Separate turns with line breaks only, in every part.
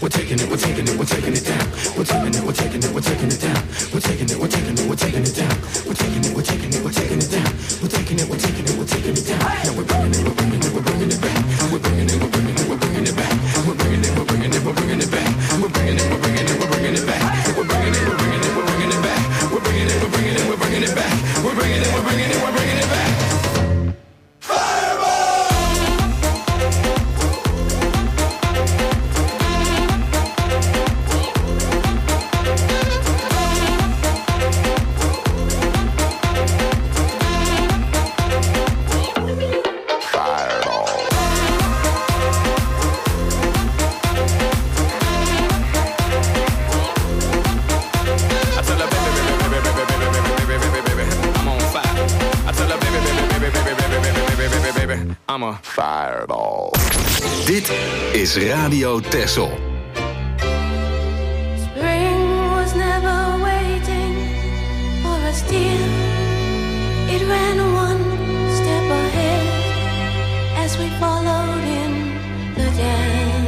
Fireball. Dit is Radio Texel.
Spring was never waiting for us, dear. It ran one step ahead as we followed in the dance.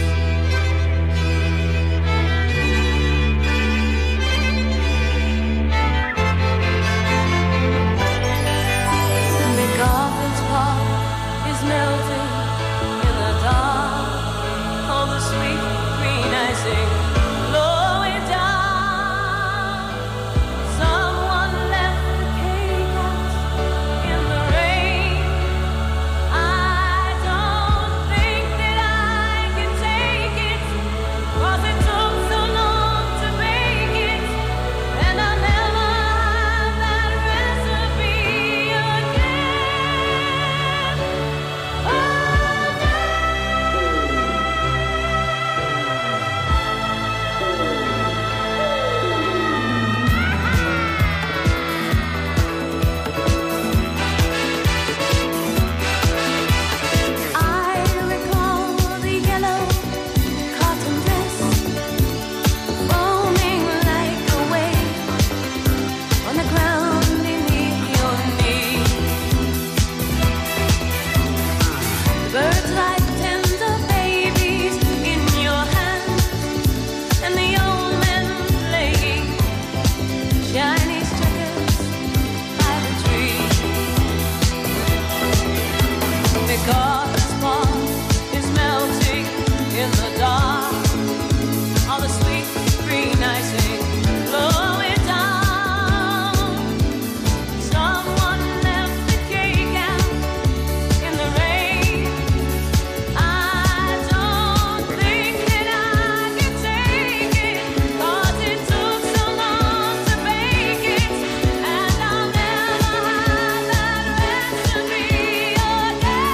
The Garden's park is melting in the dark. All the sweet green icing blowing down. Someone left the cake out in the rain. I don't think that I can take it, 'cause it took so long to bake it, and I'll never have that recipe again. I recall the yellow cotton dress foaming like a wave on the ground beneath your knee. Birds like tender babies in your hands, and the old men playing Chinese checkers by the tree. Because this fall is melting in the dark, all the sweet green icing blowing down. Someone left the cake out in the rain. I don't think that I can take it, 'cause it took so long to bake it, and I'll never have that recipe again.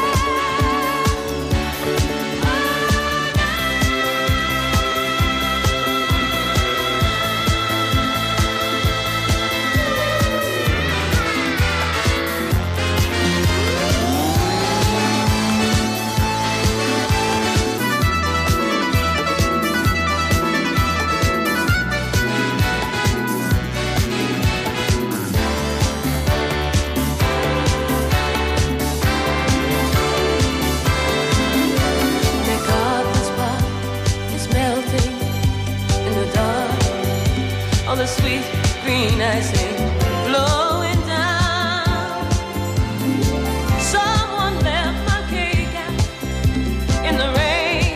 The garden's park is melting in the dark. All the sweet green icing blowing down. Someone left my cake out in the rain.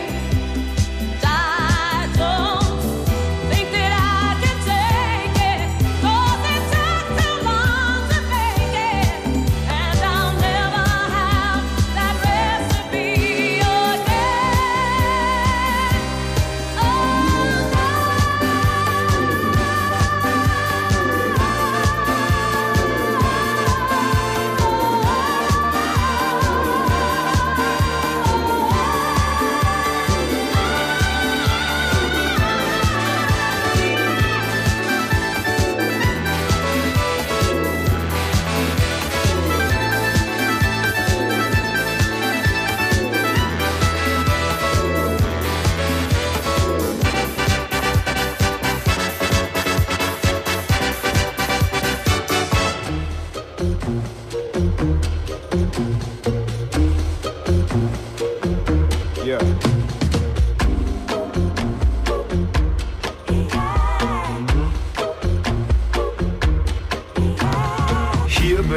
I don't think that I can take it, 'cause it took too long to bake it, and I'll never have that recipe again. Oh,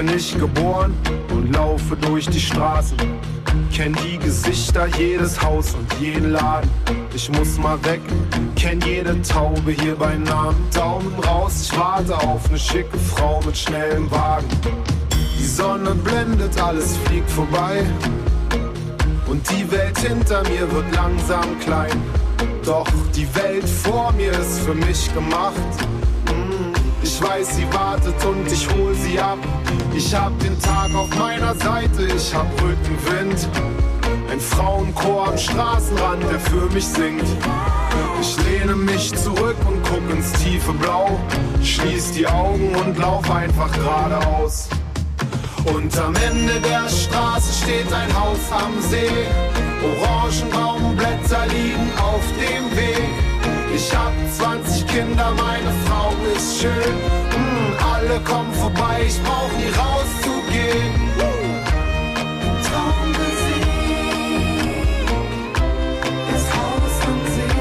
bin ich geboren und laufe durch die Straßen. Kenn die Gesichter, jedes Haus und jeden Laden. Ich muss mal weg, kenn jede Taube hier bei Namen. Daumen raus, ich warte auf ne schicke Frau mit schnellem Wagen. Die Sonne blendet, alles fliegt vorbei. Und die Welt hinter mir wird langsam klein. Doch die Welt vor mir ist für mich gemacht. Ich weiß, sie wartet und ich hol sie ab. Ich hab den Tag auf meiner Seite, ich hab Rückenwind. Ein Frauenchor am Straßenrand, der für mich singt. Ich lehne mich zurück und guck ins tiefe Blau. Schließ die Augen und lauf einfach geradeaus. Und am Ende der Straße steht ein Haus am See. Orangenbaumblätter liegen auf dem Weg. Ich hab 20 Kinder, meine Frau ist schön. Alle kommen vorbei, ich brauch nie rauszugehen. Traummusik, das Haus am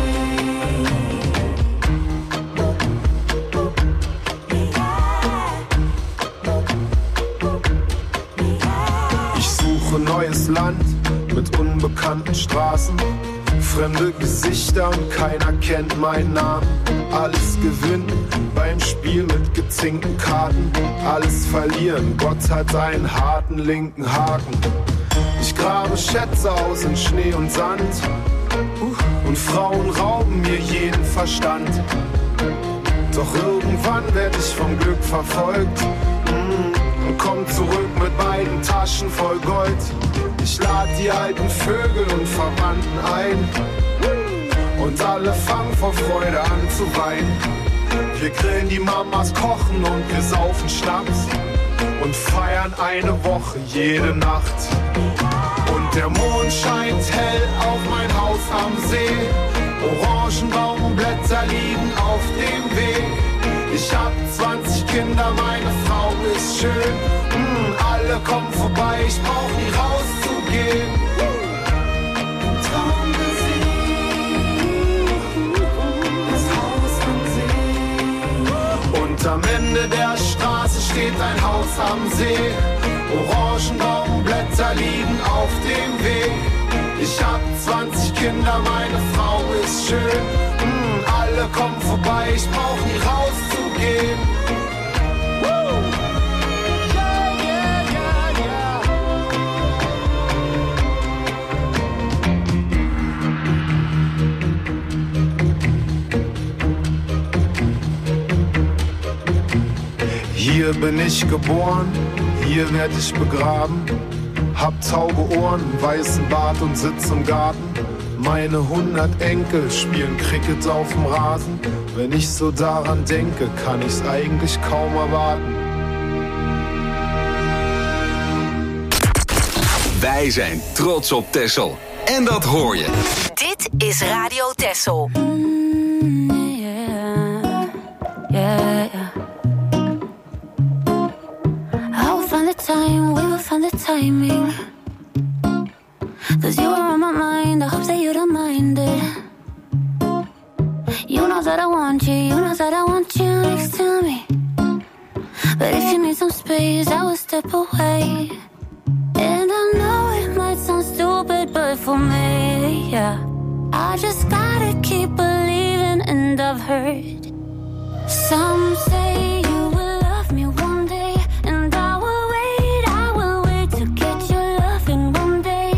See. Ich suche neues Land mit unbekannten Straßen. Fremde Gesichter und keiner kennt meinen Namen. Alles gewinnen beim Spiel mit gezinkten Karten. Alles verlieren, Gott hat einen harten linken Haken. Ich grabe Schätze aus in Schnee und Sand. Und Frauen rauben mir jeden Verstand. Doch irgendwann werd ich vom Glück verfolgt. Und komm zurück mit beiden Taschen voll Gold. Ich lad die alten Vögel und Verwandten ein. Und alle fangen vor Freude an zu weinen. Wir grillen, die Mamas kochen und wir saufen Schnaps. Und feiern eine Woche jede Nacht. Und der Mond scheint hell auf mein Haus am See. Orangenbaumblätter liegen auf dem Weg. Ich hab 20 Kinder, meine Frau ist schön. Alle kommen vorbei, ich brauch nie rauszugehen. Traummusik, das Haus am See. Und am Ende der Straße steht ein Haus am See. Orangenbaumblätter liegen auf dem Weg. Ich hab 20 Kinder, meine Frau ist schön. Alle kommen vorbei, ich brauch nie rauszugehen. Hier bin ich geboren, hier werd ich begraben. Hab taube Ohren, weißen Bart und sitz im Garten. Meine 100 Enkel spielen Cricket auf dem Rasen. Wenn ich so daran denke, kann ich's eigentlich kaum erwarten.
Wij zijn trots op Texel. En dat hoor je.
Dit is Radio Texel.
We will find the timing. 'Cause you were on my mind, I hope that you don't mind it. You know that I want you, you know that I want you next to me. But if you need some space, I will step away. And I know it might sound stupid, but for me, yeah, I just gotta keep believing. And I've heard some say you will love me one day, and I will wait to get your loving one day.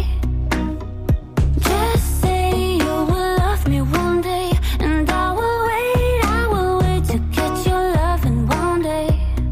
Just say you will love me one day, and I will wait to get your loving one day.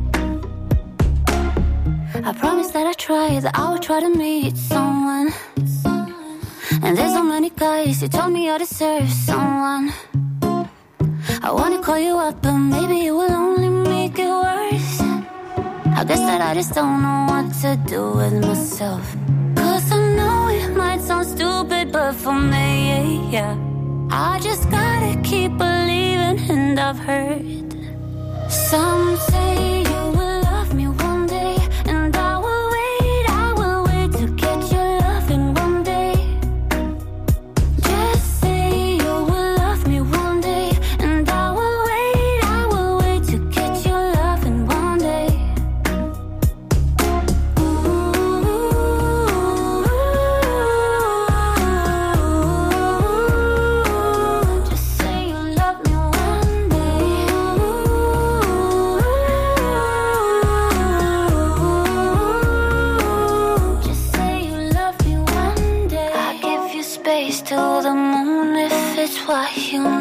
I promise that I try, that I will try to meet someone. And there's so many guys who told me I deserve someone. I wanna call you up, but maybe it will only make it worse. I guess that I just don't know what to do with myself. 'Cause I know it might sound stupid, but for me, yeah, I just gotta keep believing. And I've heard some say you will love me one day, and I will wait to get your loving one day. Just say you will love me one day, and I will wait to get your loving one day.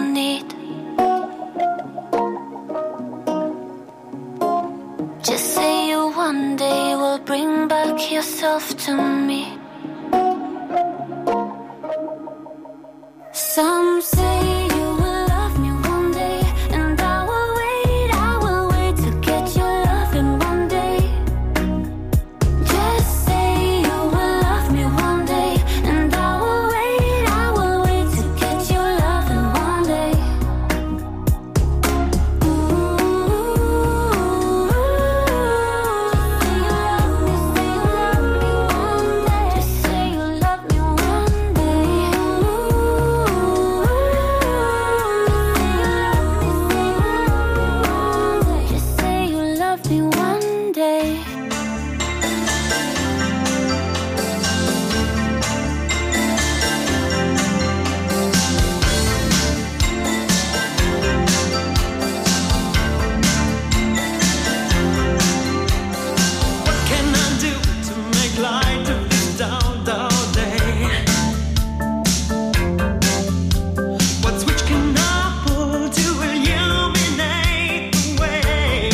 need. Just say you one day will bring back yourself to me. Some say you will love me one day, and I will wait to get your love in one day. Just say you will love me one day, and I will wait to get your love in one day. Just say you love me one day. Just say you love me one day.
What can I do to make light of this dull day? What switch can I pull to illuminate the way?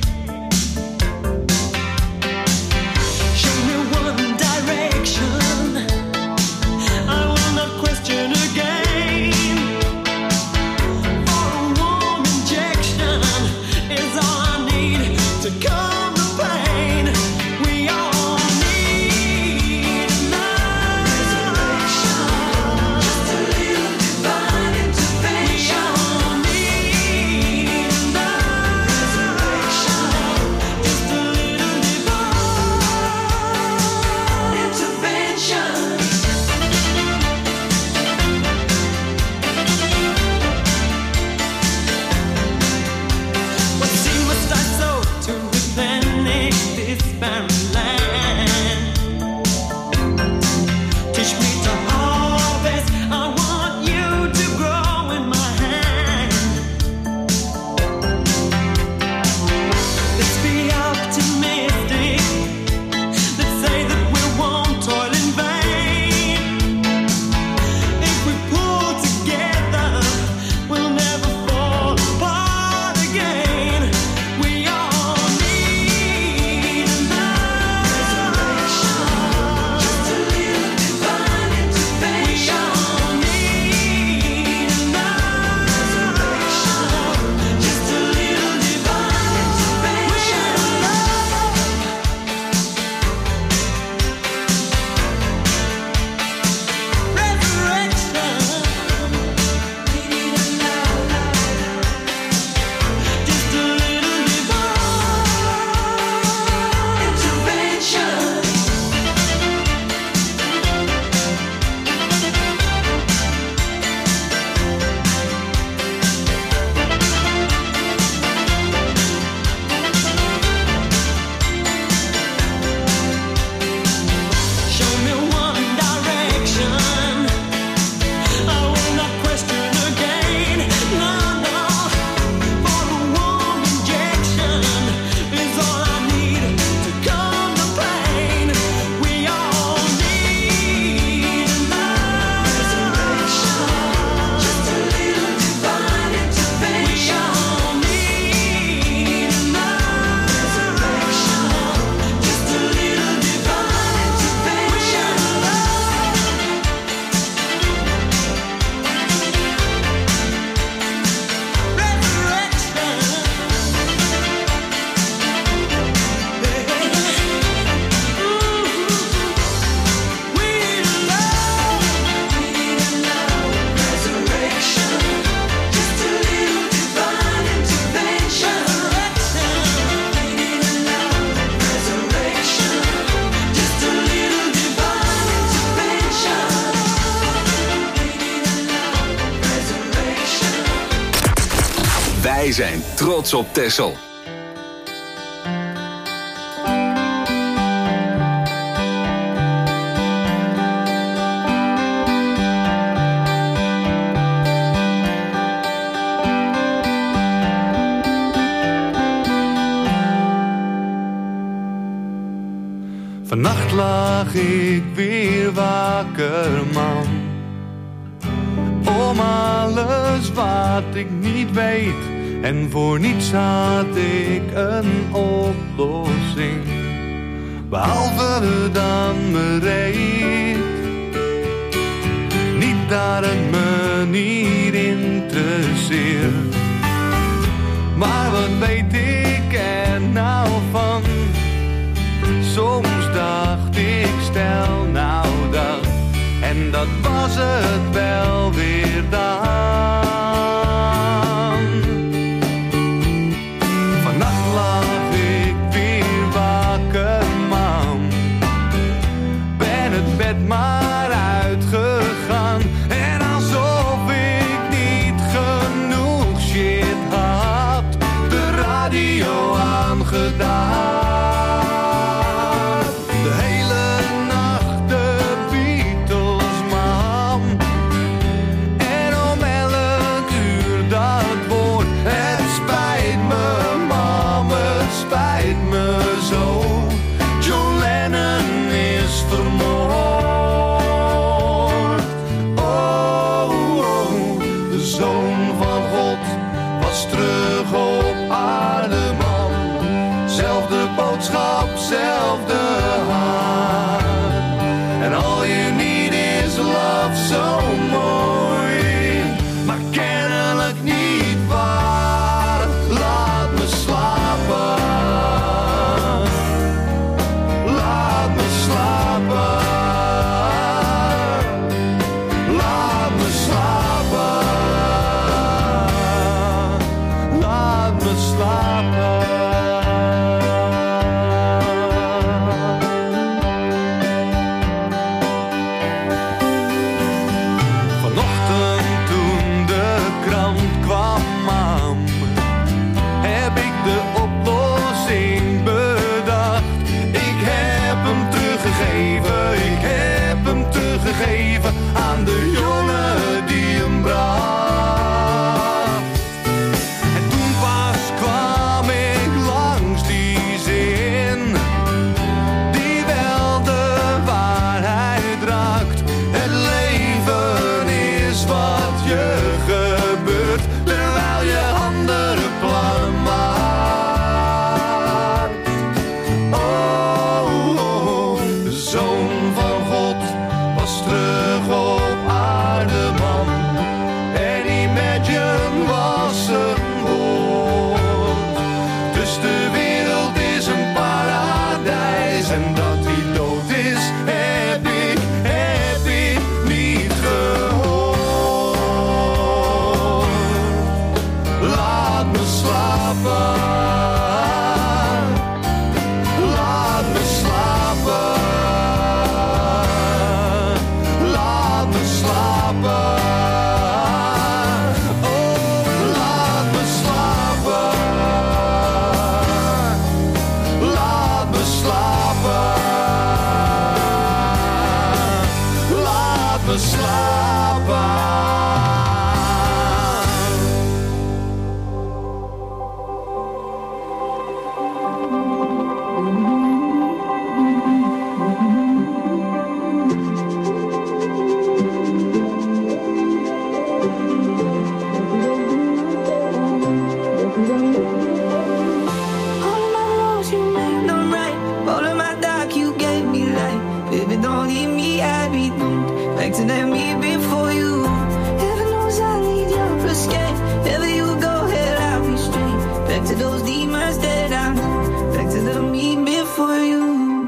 Show me one direction, I will not question again. For a warm injection is all I need to calm the pain. We all need love. Just a little divine intervention. We all need love. Just a little divine intervention. What seed must I sow to replenish this barren land? Teach me to harvest. I want you to grow in my hand. Let's be optimistic. Let's say that we won't toil in vain. If we pull together, we'll never fall apart again. We all need love. Just a little divine intervention. We all need love. Just a little divine intervention. Resurrection. We need love. Just a little divine intervention. Show me one direction, I will not question again. No, no. For a warm injection is all I need to calm the pain. We all need love. Just a little divine intervention. We all need love. Just a little divine intervention.
Wij zijn trots op Texel.
Vannacht lag ik weer wakker, man. Om om alles wat ik niet weet. En voor niets had ik een oplossing. Behalve dan bereid. Niet dat het me niet interesseert. Maar wat weet ik er nou van? Soms dacht ik stel nou dat. En dat was het wel weer dan. Vannacht lag ik weer wakker, man. Ben het bed maar uitgegaan. En alsof ik niet genoeg shit had, de radio aangedaan. De hele nacht de Beatles, man. En om 11 uur dat woord. Het spijt me, mam, het spijt me zo. John Lennon is vermoord. Oh, oh, de Zoon van God was terug op aarde, man. Zelfde boodschap, zelfde hart. En all you need is love, zo mooi. Maar kennelijk niet waar. Laat me slapen. Laat me slapen. Laat me slapen. Laat me slapen. Vanochtend toen de krant kwam aan, heb ik de oplossing bedacht. Ik heb hem teruggegeven, ik heb hem teruggegeven aan de jongen die hem bracht. En toen pas kwam ik langs die zin, die wel de waarheid raakt. Het leven is wat je gebeurt, terwijl je andere plannen maakt. Oh, oh, oh, de Zoon van God was terug op aarde, man. En Imagine was een woord. Dus de wereld is een paradijs. En dat hij dood is, heb ik niet gehoord. Laat me slapen. Laat me slapen. Laat me slapen. Oh, laat me slapen. Laat me slapen. Laat me slapen.
All of my wrongs you made them right. All of my dark you gave me light. Baby, don't leave me, I be doomed. Back to that me before you. Heaven knows I need your escape. Wherever you go, hell, I'll be straight. Back to those demons that I knew. Back to the me before you.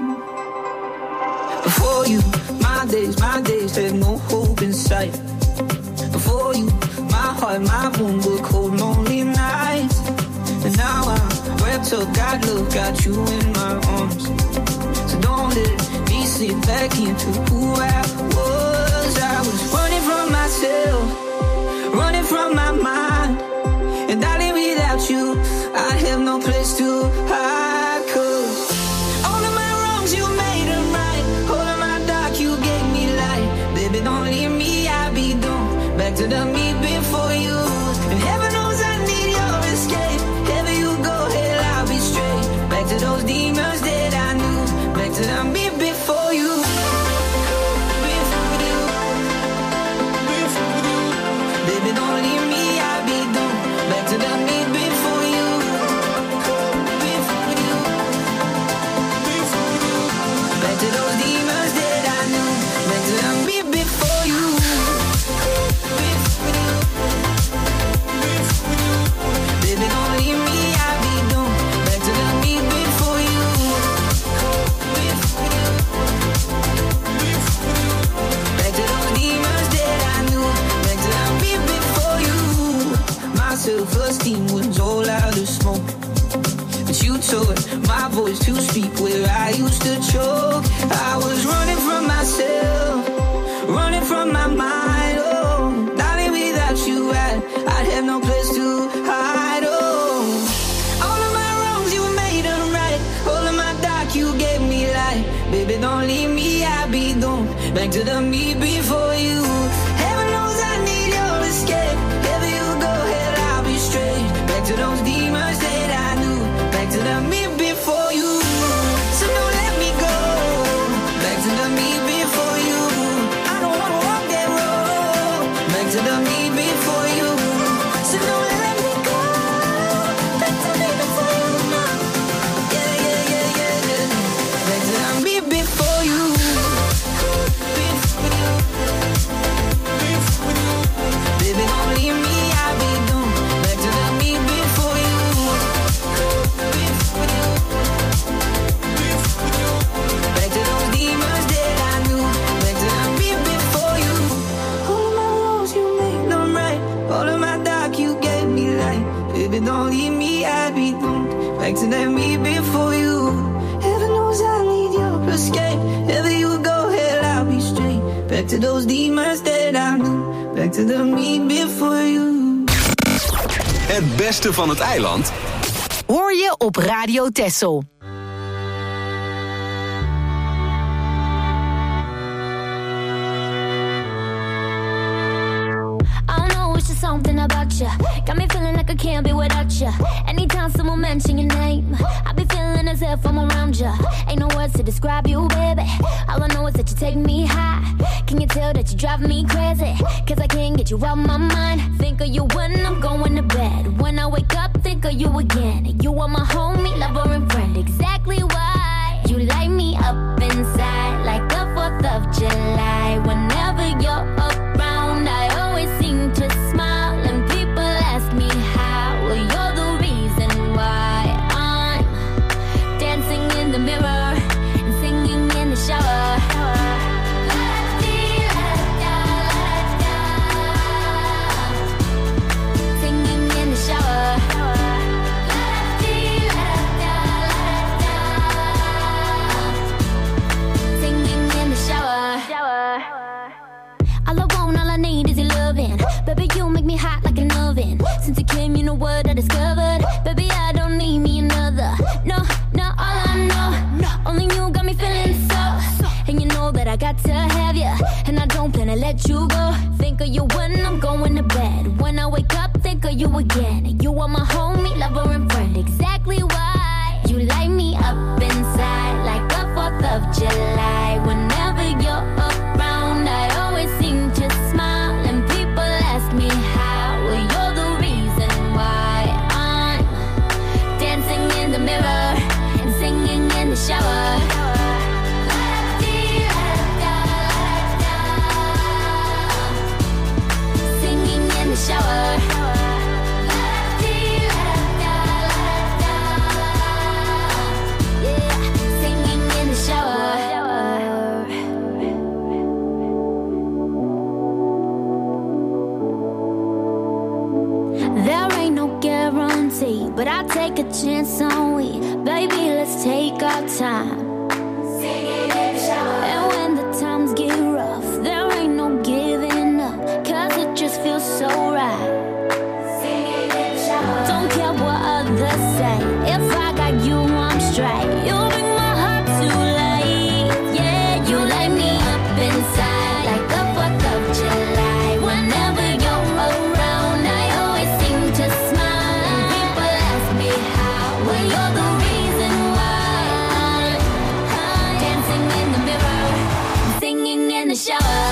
Before you, my days had no hope in sight. Before you, my heart, my wound were cold, lonely nights. And now I'm wrapped up, got love, got you in my arms. So don't let me slip back into who I was. I was running from myself, running from my mind. And darling, without you, I have no place to hide. 'Cause all of my wrongs, you made them right. All of my dark, you gave me light. Baby, don't leave me, I'll be doomed. Back to the me before you. And heaven knows I need your escape. Wherever you go, hell, I'll be straight. Back to those demons that I knew. Back to the me before you. Before you.
self-esteem was all out of smoke. But you told my voice to speak where I used to choke. I was running from myself, running from my mind. Oh, darling, without you, I'd have no place to hide. Oh, all of my wrongs you made them right. All of my dark you gave me light. Baby, don't leave me, I'll be doomed. Back to the me before you. Heaven knows I need your escape. Wherever you go, ahead, I'll be straight. Back to those demons that I knew. Back to the me before you. So don't let me go. Back to the me before you. I don't wanna walk that road. Back to the me before you. So don't let me go. Back to me before you. Yeah, yeah, yeah, yeah, yeah. Back to the me before you. Baby, don't leave me, I'll be doomed. Back to the me before you. Back to those demons that I knew. Back to the me before you. All of my wrongs you made them right. All of my dark you gave me light. Baby, don't leave me, I'll be doomed. Back to that me before you. Heaven knows I need your escape. Wherever you go, hell, I'll be straight. Back to those demons that I knew. Back to the me before you.
Het beste van het eiland
Hoor je op Radio Texel.
Something about you got me feeling like I can't be without you. Anytime someone mention your name, I be feeling as if I'm around you. Ain't no words to describe you, baby. All I know is that you take me high. Can you tell that you drive me crazy? Cause I can't get you out my mind. Think of you when I'm going to bed. When I wake up, think of you again. You are my homie, lover and friend. Exactly why you light me up inside like the 4th of July. Whenever you're around, I always seem to smile, and people ask me how. Well, you're the reason why I'm dancing in the mirror and singing in the shower. Singing in the shower. Singing in the shower. All I want, all I need is your loving. Baby, you make me hot like an oven. Since you came, you know what I discovered. Baby, I don't need me another. No, no, all I know, only you got me feeling so. And you know that I got to have you, and I don't plan to let you go. Think of you when I'm going to bed. When I wake up, think of you again. You are my homie, lover and friend. Exactly why you light me up inside like the 4th of July. Whenever you're around, I always seem to smile, and people ask me how. Well, you're the reason why I'm dancing in the mirror and singing in the shower. Singing in the shower. Yeah, singing in the shower. There ain't no guarantee, but I'll take a chance on we. Baby, let's take our time. And when the times get rough, there ain't no giving up, cause it just feels so right. Don't care what others say, if I got you, I'm straight. You bring my heart to life, yeah. You light me up inside like the 4th of July. Whenever you're around, I always seem to smile, and people ask me how. Well, you're the reason why I'm dancing in the mirror and singing in the shower.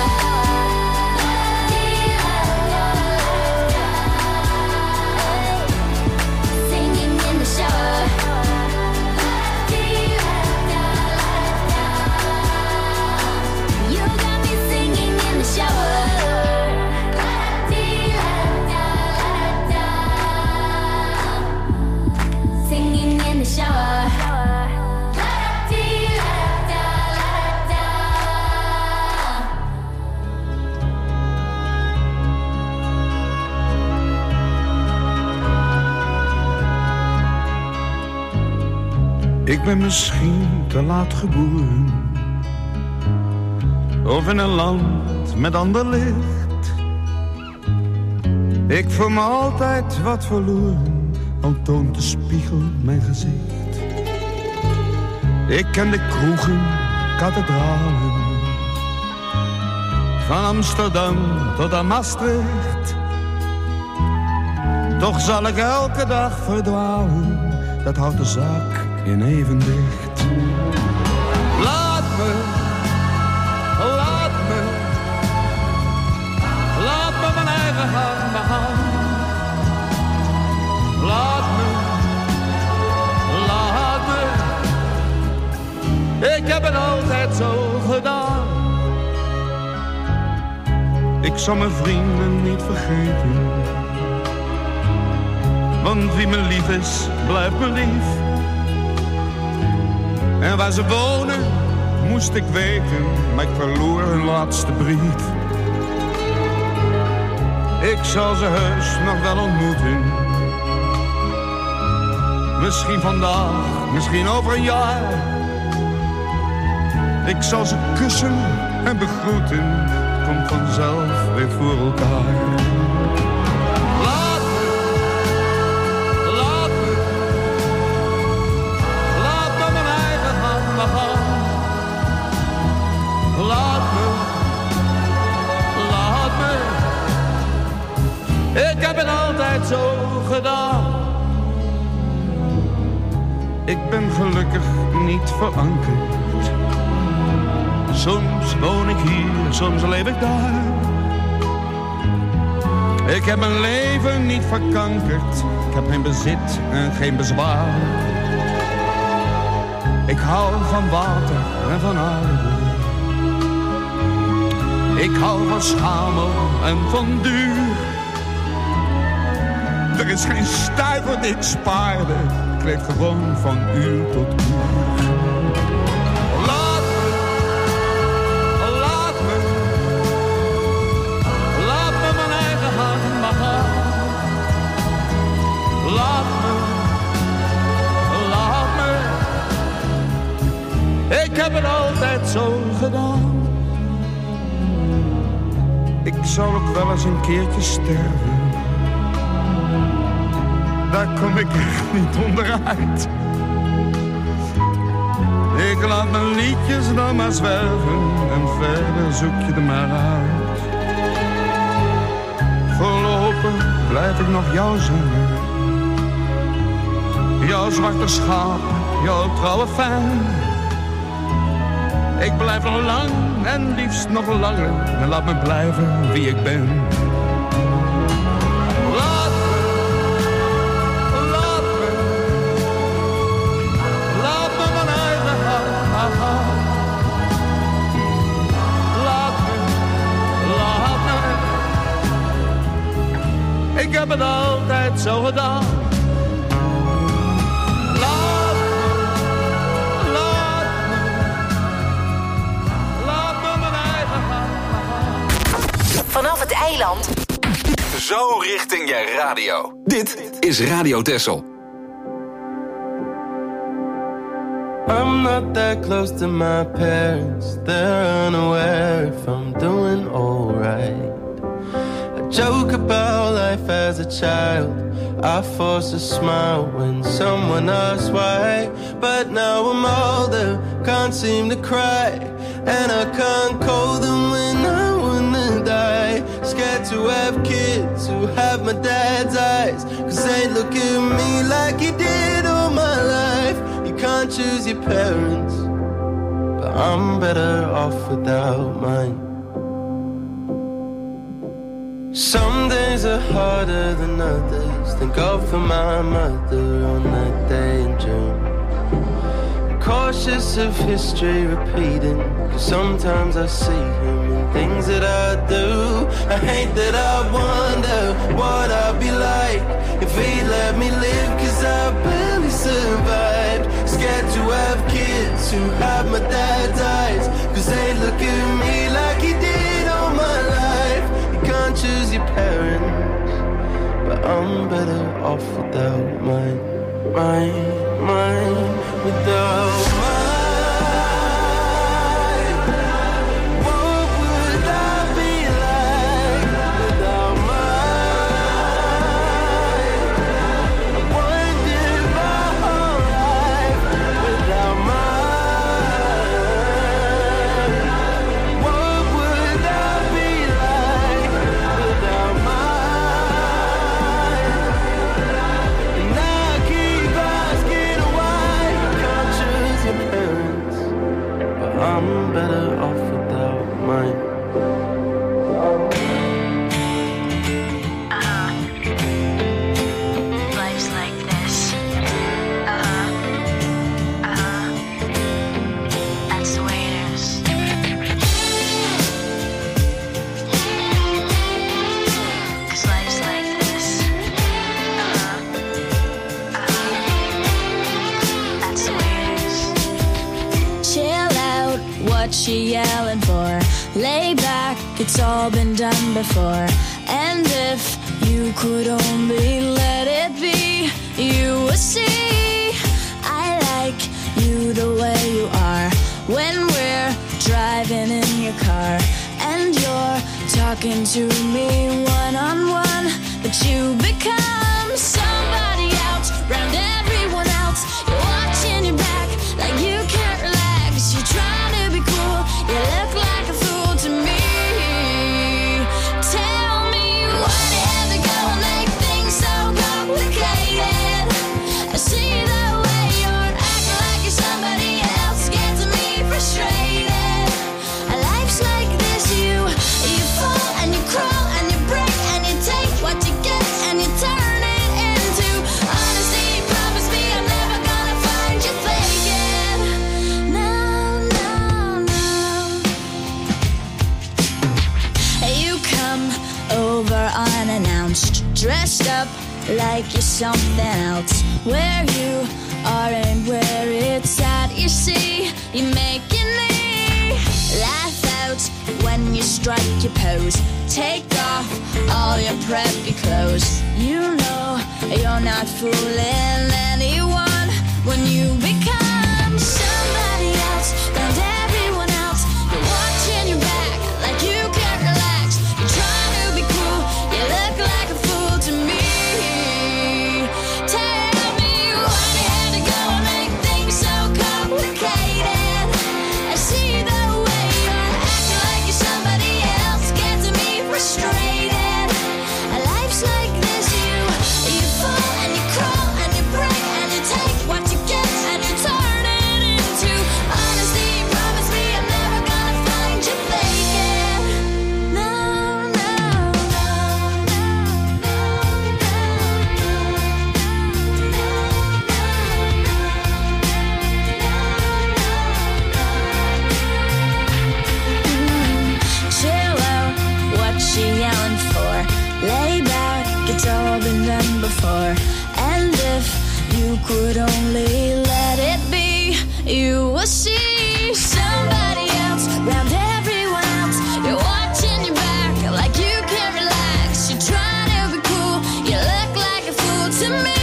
Singing in the shower.
Ik ben misschien te laat geboren, of in een land met ander licht. Ik voel me altijd wat verloren, al toont de spiegel mijn gezicht. Ik ken de kroegen, kathedralen, van Amsterdam tot aan Maastricht. Toch zal ik elke dag verdwalen, dat houdt de zaak in evenwicht. Laat me mijn eigen hand begaan. Laat me. Ik heb het altijd zo gedaan. Ik zal mijn vrienden niet vergeten, want wie me lief is, blijft me lief. En waar ze wonen, moest ik weten, maar ik verloor hun laatste brief. Ik zal ze heus nog wel ontmoeten. Misschien vandaag, misschien over een jaar. Ik zal ze kussen en begroeten, het komt vanzelf weer voor elkaar. Laat me mijn eigen hand begaan. Laat me. Ik heb het altijd zo gedaan. Ik ben gelukkig niet verankerd. Soms woon ik hier, soms leef ik daar. Ik heb mijn leven niet verkankerd. Ik heb geen bezit en geen bezwaar. Ik hou van water en van aarde. Ik hou van schamel en van duur. Er is geen stuiver die ik spaarde. Ik leef gewoon van uur tot uur. Laat me mijn eigen hand begaan. Laat me. Ik heb het altijd zo gedaan. Ik zal ook wel eens een keertje sterven. Daar kom ik echt niet onderuit. Ik laat mijn liedjes dan maar zwerven en verder zoek je er maar uit. Voorlopig blijf ik nog jou zingen. Jouw zwarte schaap, jouw trouwe fan. Ik blijf nog lang en liefst nog langer. En laat me blijven wie ik ben. Laat me mijn eigen hand begaan. Laat me. Ik heb het altijd zo gedaan.
Vanaf het eiland.
Zo richting je radio. Dit is Radio Texel.
I'm not that close to my parents. They're unaware if I'm doing alright. I joke about life as a child. I force a smile when someone asks why. But now I'm older, can't seem to cry. And I can't call them when I wanna die. Scared to have kids who have my dad's eyes. Cause they look at me like he did all my life. You can't choose your parents, but I'm better off without mine. Some days are harder than others. Thank God for my mother on that day in June. Cautious of history repeating, cause sometimes I see him in things that I do. I hate that I wonder what I'd be like if he let me live, cause I barely survived. Scared to have kids who have my dad's eyes, cause they look at me like he did all my life. You can't choose your parents, but I'm better off without mine. mine, without mine. What would I be like without mine? I wondered my whole life without mine. What would I be like without mine? And I keep asking why you can't choose your parents, but I'm better off without mine.
Life's like this. That's the way it is. 'Cause life's like this. That's the way it is. Chill out, what you yelling for? Lay back, it's all been done before. And if you could only let it be, you would see I like you the way you are. When we're driving in your car and you're talking to me one-on-one, but you become somebody else round everyone else. You're watching your back like you can't relax. You're trying to be cool, you look like a fool to me. Tell me why do you have to go and make things so complicated? I see the way you're acting like you're somebody else, gets me frustrated. Life's like this, you fall and you crawl and you break and you take what you get and you turn it into honesty. Promise me I'm never gonna find you faking. No, no, no. You come over unannounced, dressed up like you're something else. Where you are and where it's at, you see, you're making me laugh out when you strike your pose. Take off all your preppy clothes. You know you're not fooling anyone when you become somebody else and everyone else. You're watching your back like you can't relax. You're trying to be cool, you look like a fool to me. Tell me why do you have to go and make things so complicated? I see the way you're acting like you're somebody else, gets me frustrated. Life's like this, you fall and you crawl and you break and you take what you get and you turn it into honesty. Promise me I'm never gonna find you faking. No, no, no, no, chill out, what you yelling for? Lay back, it's all been done before. And if you could only let it be, you will see somebody else round everyone else. You're watching your back like you can't relax. You're trying to be cool, you look like a fool to me.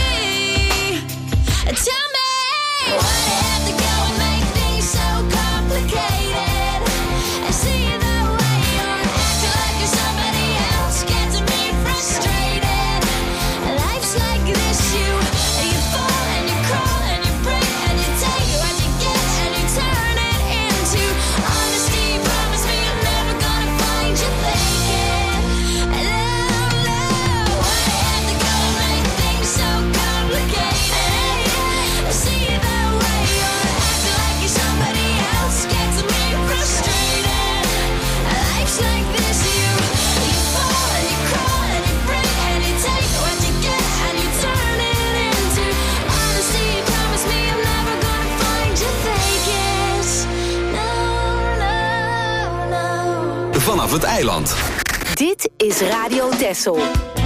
Tell me why do you have to go and make things so complicated? I see the way you're acting like you're somebody else, gets me frustrated. Life's like this, you fall and you crawl and you break and you take what you get and you turn it into honesty. Promise me I'm never gonna find you faking. No, no, why do you have to go and make things so complicated? I see the way you're acting like you're somebody else, gets me frustrated. Life's like this, you fall and you crawl and you break and you take what you get and you turn it into honesty. Promise me I'm never gonna find you faking. No, no, no.
Vanaf het eiland.
Dit is Radio Texel.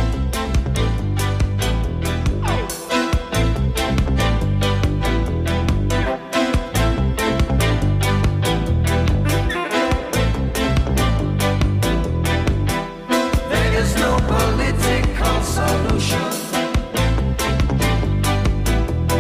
There's no political solution.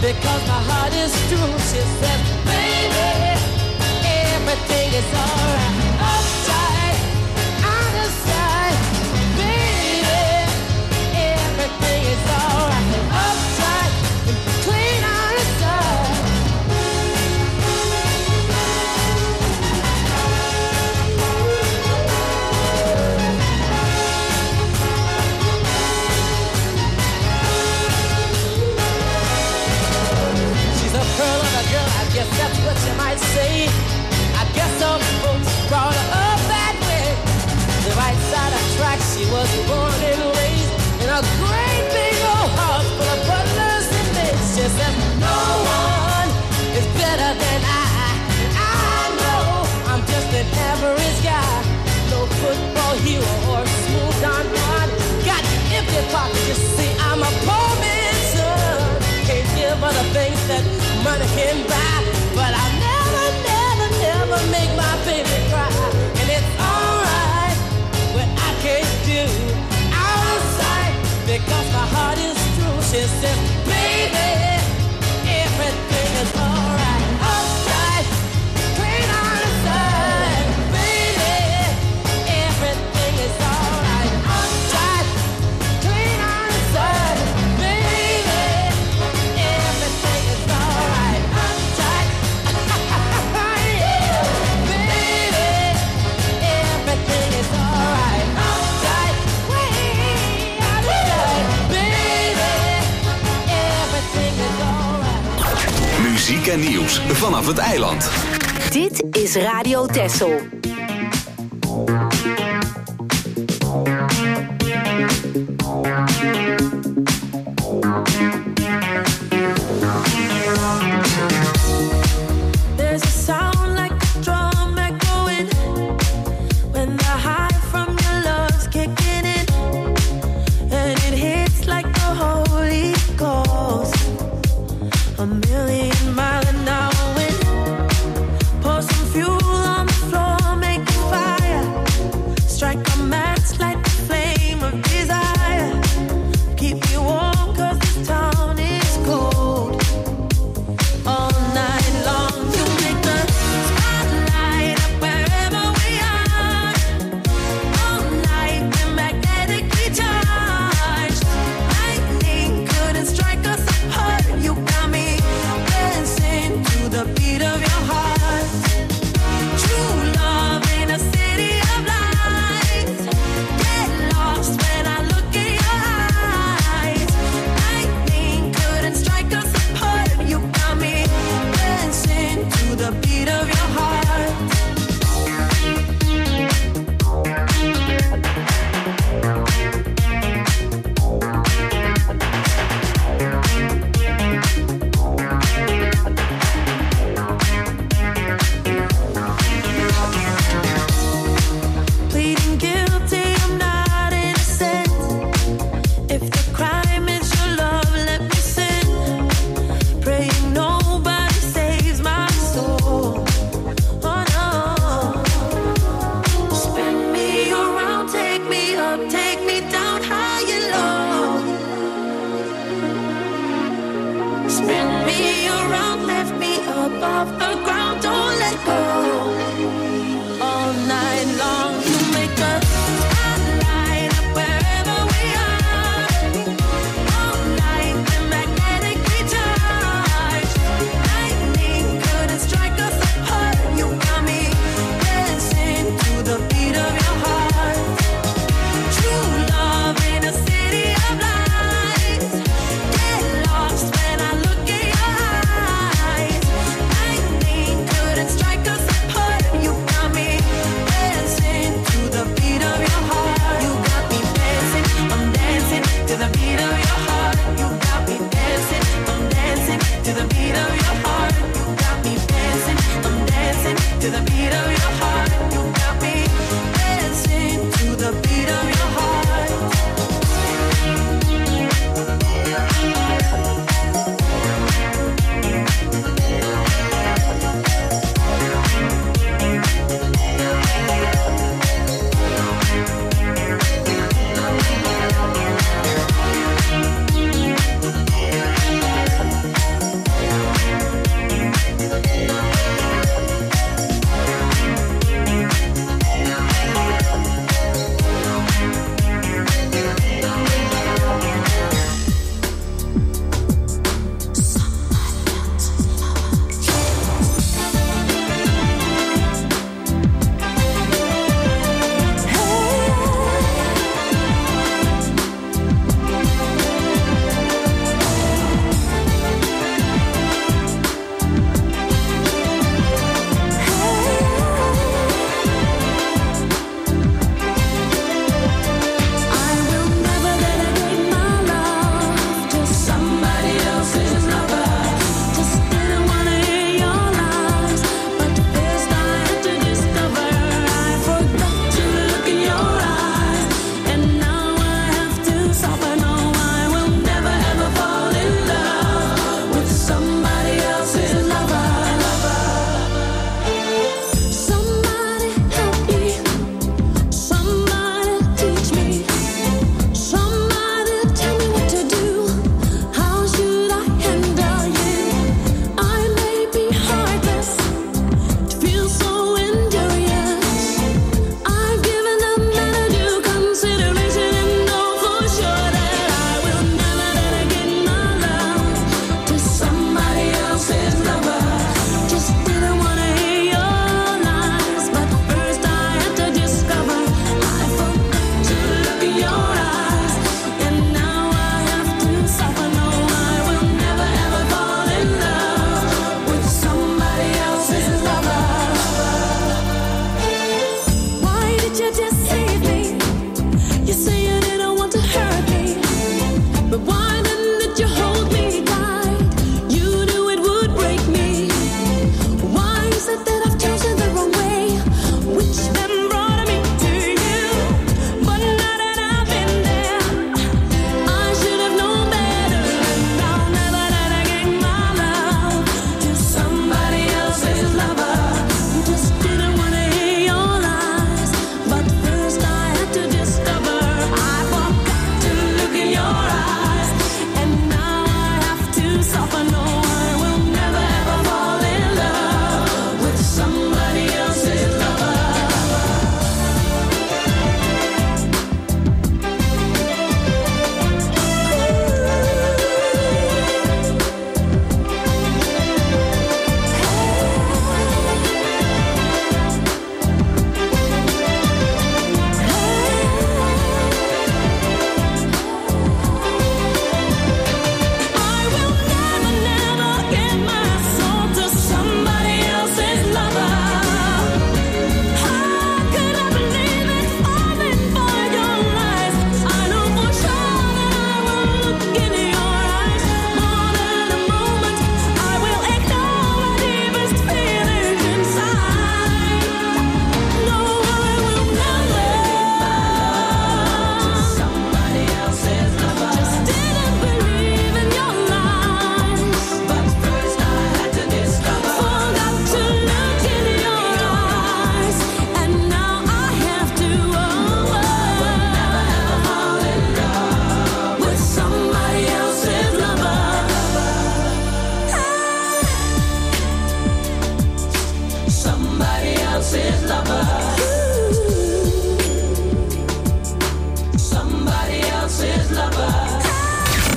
because my heart is true. She said, baby, everything is alright. Upside, out of sight, baby, everything is alright. Upside, clean out of sight. She's a pearl of a girl, I guess that's what you might say. I guess some folks brought her up that way. The right side of tracks, she was born and raised in a great big old house full of butlers and maids. She said, no one is better than I. I know I'm just an average guy. No football hero or smooth Don Juan. Got empty pockets, you see, I'm a poor man's son. Can't give her the things that money can buy. But I'll never make my baby cry. And it's alright what I can't do outside because my heart is true. She says, baby, everything is alright. Outside, clean on the side. Baby, everything is alright. Outside, clean on the side. Baby, everything is alright. Outside, yeah. Baby, everything is alright. Outside, way outside. Baby, everything is alright.
Muziek en nieuws vanaf het eiland.
Dit is Radio Texel.